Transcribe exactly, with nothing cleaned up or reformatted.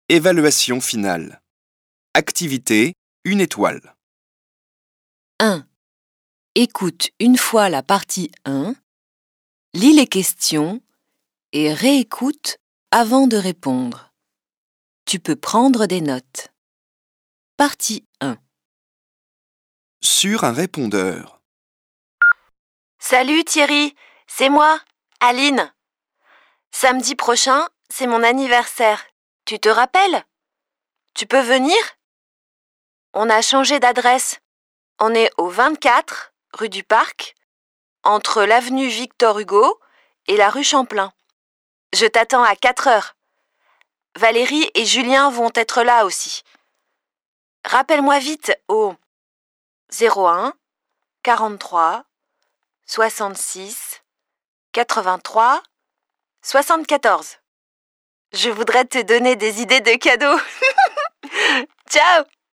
Évaluation finale. Activité, une étoile. un. Écoute une fois la partie un, lis les questions et réécoute avant de répondre. Tu peux prendre des notes. Partie un. Sur un répondeur. Salut Thierry, c'est moi, Aline. Samedi prochain, c'est mon anniversaire. Tu te rappelles? Tu peux venir? On a changé d'adresse. On est au vingt-quatre, rue du Parc, entre l'avenue Victor Hugo et la rue Champlain. Je t'attends à quatre heures. Valérie et Julien vont être là aussi. Rappelle-moi vite au zéro un, quarante-trois, soixante-six, quatre-vingt-trois, soixante-quatorze. Je voudrais te donner des idées de cadeaux. Ciao!